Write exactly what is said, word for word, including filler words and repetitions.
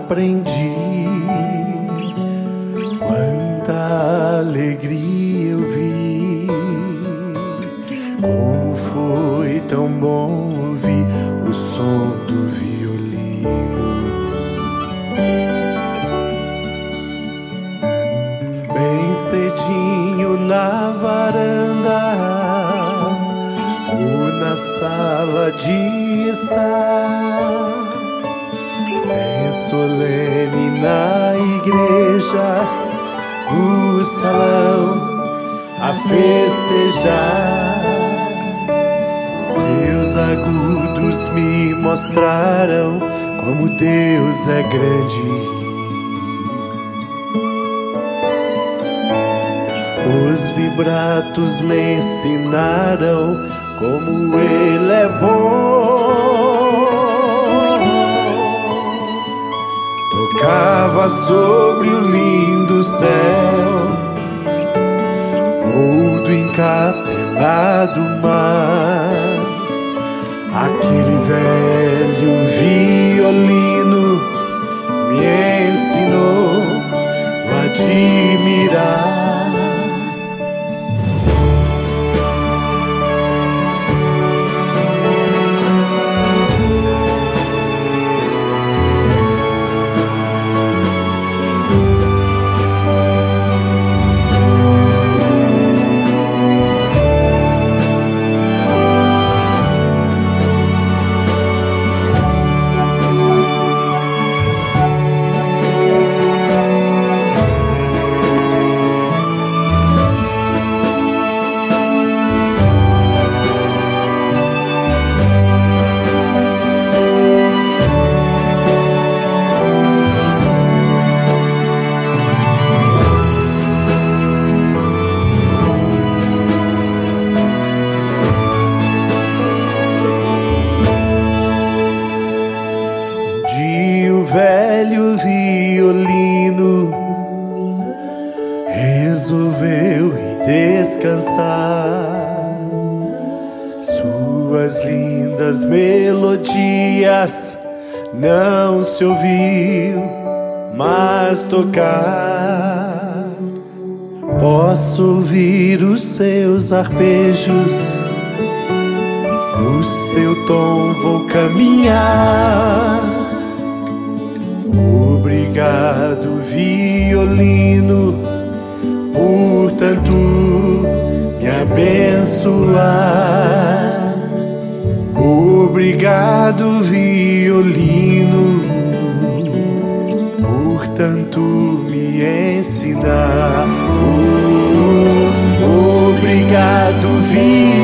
aprendi. Quanta alegria eu vi, como foi tão bom ouvir o som do violino. Bem cedinho na varanda ou na sala de estar, bem solene na igreja, no salão a festejar. Seus agudos me mostraram como Deus é grande. Os vibratos me ensinaram como Ele é bom. Tocava sobre o lindo céu ou do encapelado mar. Aquele velho violino me ensinou a admirar. Velho violino resolveu ir descansar. Suas lindas melodias não se ouviu mais tocar. Posso ouvir os seus arpejos, no seu tom vou caminhar. Obrigado, violino, por tanto me abençoar. Obrigado, violino, por tanto me ensinar. Oh, obrigado, violino.